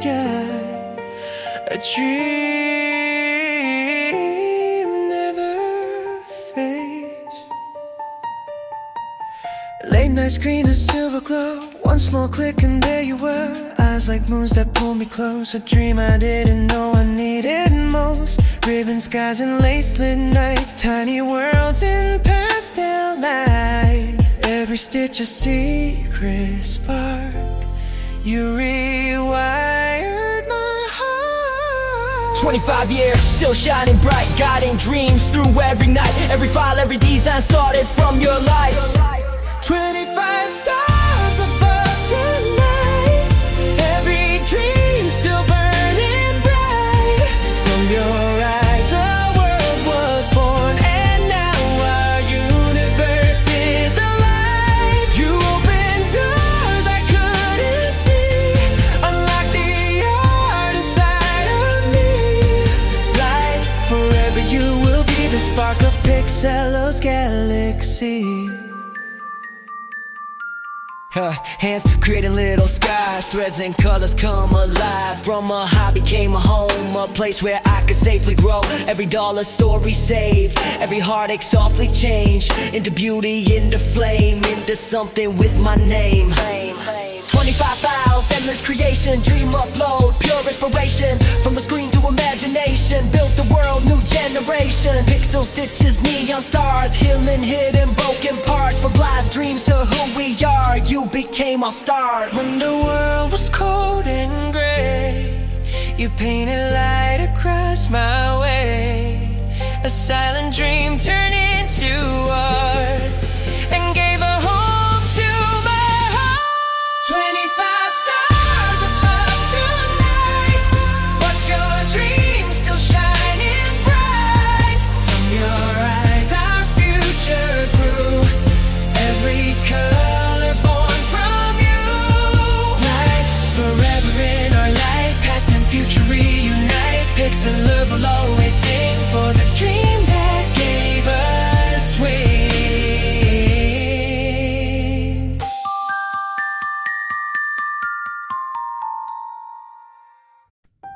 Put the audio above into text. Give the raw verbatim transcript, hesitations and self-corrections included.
sky. A dream never fades. Late night screen, a silver glow. One small click and there you were. Eyes like moons that pulled me close. A dream I didn't know I needed most. Ribbon skies and lace-lit nights. Tiny worlds in pastel light. Every stitch a secret spark. You rewired my heart. Twenty-five years, still shining bright, guiding dreams through every night. Every file, every design started from your light. Twenty-five stars above tonight. Every dream still burning bright. From your eyes a world was born, and now our universe is alive. You opened doors I couldn't see. Unlock the art inside of me. Life forever, you will be the spark of Pixelo's galaxy. Huh, hands creating little skies, threads and colors come alive. From a hobby came a home, a place where I could safely grow. Every dollar story saved, every heartache softly changed into beauty, into flame, into something with my name. Twenty-five files, endless creation, dream upload, pure inspiration. From the screen to imagination, built the world, new generation. Pixel stitches, neon stars, healing hidden broken parts. From blind dreams to who we are, you became our star. When the world was cold and gray, you painted light across my way. A silent dream turned